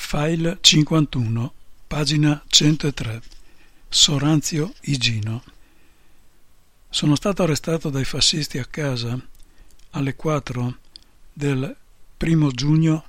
File 51, pagina 103. Soranzio Igino. Sono stato arrestato dai fascisti a casa alle 4 del 1 giugno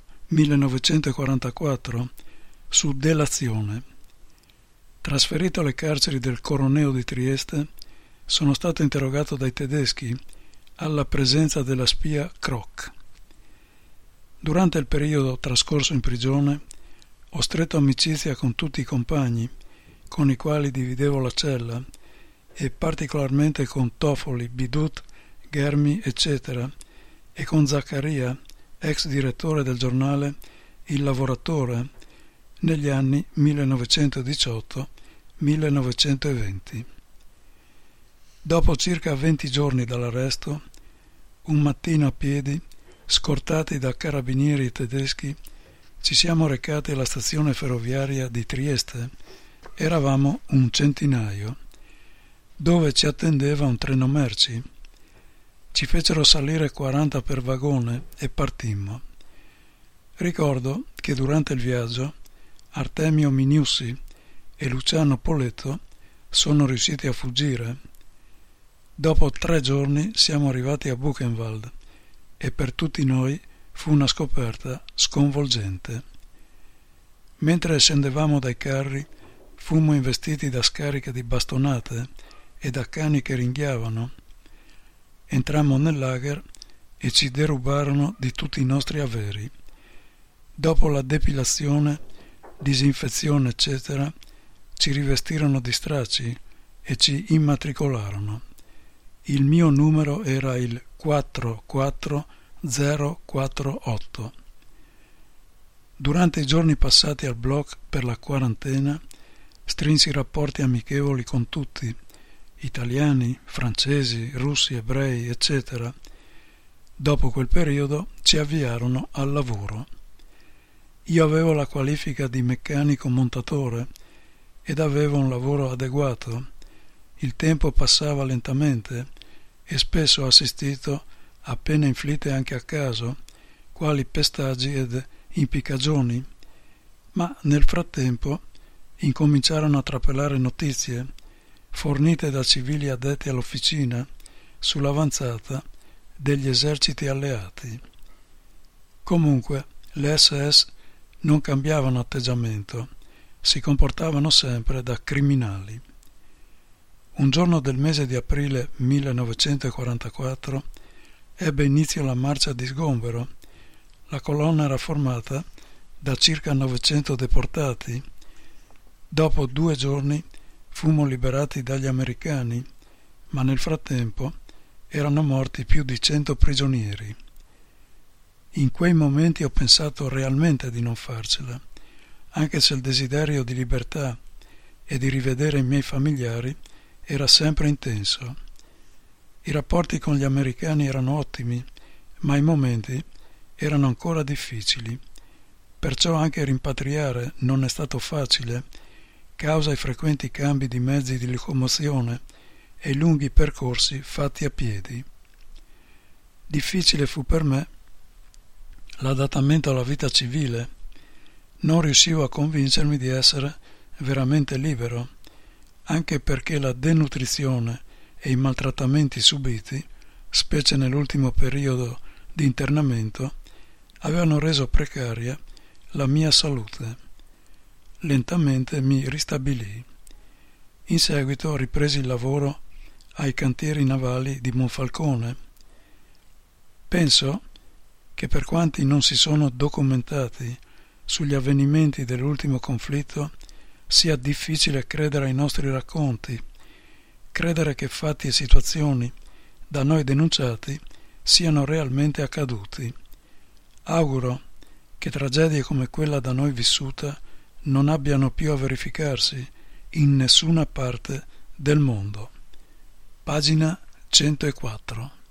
1944 su delazione. Trasferito alle carceri del Coroneo di Trieste, sono stato interrogato dai tedeschi alla presenza della spia Kroc. Durante il periodo trascorso in prigione ho stretto amicizia con tutti i compagni con i quali dividevo la cella e particolarmente con Toffoli, Bidut, Germi, eccetera, e con Zaccaria, ex direttore del giornale Il Lavoratore, negli anni 1918-1920. Dopo circa 20 giorni dall'arresto, un mattino a piedi, scortati da carabinieri tedeschi, ci siamo recati alla stazione ferroviaria di Trieste. Eravamo un centinaio, dove ci attendeva un treno merci. Ci fecero salire 40 per vagone e partimmo. Ricordo che durante il viaggio Artemio Miniussi e Luciano Poletto sono riusciti a fuggire. Dopo 3 giorni siamo arrivati a Buchenwald e per tutti noi fu una scoperta sconvolgente. Mentre scendevamo dai carri, fummo investiti da scariche di bastonate e da cani che ringhiavano. Entrammo nel lager e ci derubarono di tutti i nostri averi. Dopo la depilazione, disinfezione, eccetera, ci rivestirono di stracci e ci immatricolarono. Il mio numero era il 44048. Durante i giorni passati al bloc per la quarantena, strinsi rapporti amichevoli con tutti, italiani, francesi, russi, ebrei, eccetera. Dopo quel periodo ci avviarono al lavoro. Io avevo la qualifica di meccanico montatore ed avevo un lavoro adeguato. Il tempo passava lentamente e spesso ho assistito a pene inflitte anche a caso, quali pestaggi ed impiccagioni, ma nel frattempo incominciarono a trapelare notizie fornite da civili addetti all'officina sull'avanzata degli eserciti alleati. Comunque le SS non cambiavano atteggiamento, si comportavano sempre da criminali. Un giorno del mese di aprile 1944 ebbe inizio la marcia di sgombero. La colonna era formata da circa 900 deportati. Dopo 2 giorni fummo liberati dagli americani, ma nel frattempo erano morti più di 100 prigionieri. In quei momenti ho pensato realmente di non farcela, anche se il desiderio di libertà e di rivedere i miei familiari era sempre intenso. I rapporti con gli americani erano ottimi, ma i momenti erano ancora difficili. Perciò anche rimpatriare non è stato facile, causa i frequenti cambi di mezzi di locomozione e i lunghi percorsi fatti a piedi. Difficile fu per me l'adattamento alla vita civile. Non riuscivo a convincermi di essere veramente libero, anche perché la denutrizione e i maltrattamenti subiti, specie nell'ultimo periodo di internamento, avevano reso precaria la mia salute. Lentamente mi ristabilii. In seguito ripresi il lavoro ai cantieri navali di Monfalcone. Penso che per quanti non si sono documentati sugli avvenimenti dell'ultimo conflitto sia difficile credere ai nostri racconti, credere che fatti e situazioni da noi denunciati siano realmente accaduti. Auguro che tragedie come quella da noi vissuta non abbiano più a verificarsi in nessuna parte del mondo. Pagina 104.